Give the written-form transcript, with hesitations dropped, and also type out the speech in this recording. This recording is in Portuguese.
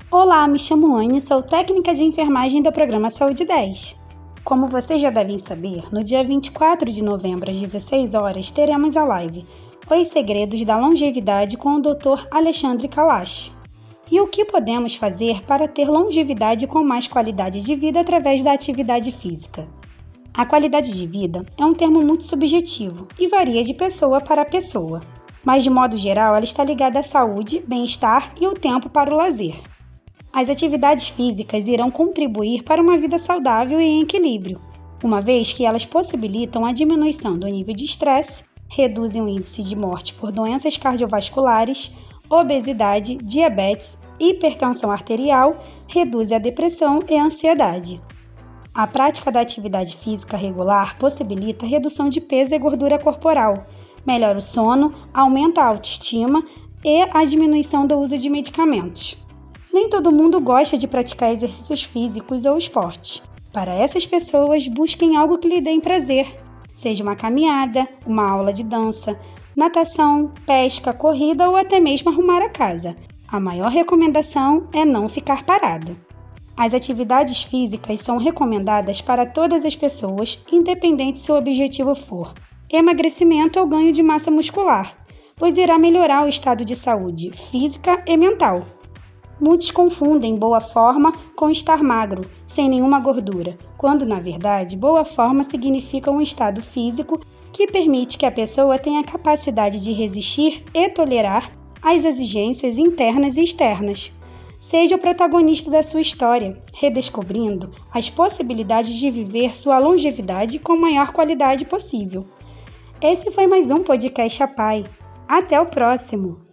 Olá, me chamo Anne, sou técnica de enfermagem do programa Saúde 10. Como vocês já devem saber, no dia 24 de novembro, às 16 horas, teremos a live Os Segredos da Longevidade com o Dr. Alexandre Kalash. E o que podemos fazer para ter longevidade com mais qualidade de vida através da atividade física? A qualidade de vida é um termo muito subjetivo e varia de pessoa para pessoa, mas de modo geral ela está ligada à saúde, bem-estar e o tempo para o lazer. As atividades físicas irão contribuir para uma vida saudável e em equilíbrio, uma vez que elas possibilitam a diminuição do nível de estresse, reduzem o índice de morte por doenças cardiovasculares, obesidade, diabetes, hipertensão arterial, reduz a depressão e a ansiedade. A prática da atividade física regular possibilita a redução de peso e gordura corporal, melhora o sono, aumenta a autoestima e a diminuição do uso de medicamentos. Nem todo mundo gosta de praticar exercícios físicos ou esporte. Para essas pessoas, busquem algo que lhe dê prazer, seja uma caminhada, uma aula de dança, natação, pesca, corrida ou até mesmo arrumar a casa. A maior recomendação é não ficar parado. As atividades físicas são recomendadas para todas as pessoas, independente se o objetivo for emagrecimento ou ganho de massa muscular, pois irá melhorar o estado de saúde física e mental. Muitos confundem boa forma com estar magro, sem nenhuma gordura, quando, na verdade, boa forma significa um estado físico que permite que a pessoa tenha a capacidade de resistir e tolerar às exigências internas e externas. Seja o protagonista da sua história, redescobrindo as possibilidades de viver sua longevidade com a maior qualidade possível. Esse foi mais um podcast APAI. Até o próximo!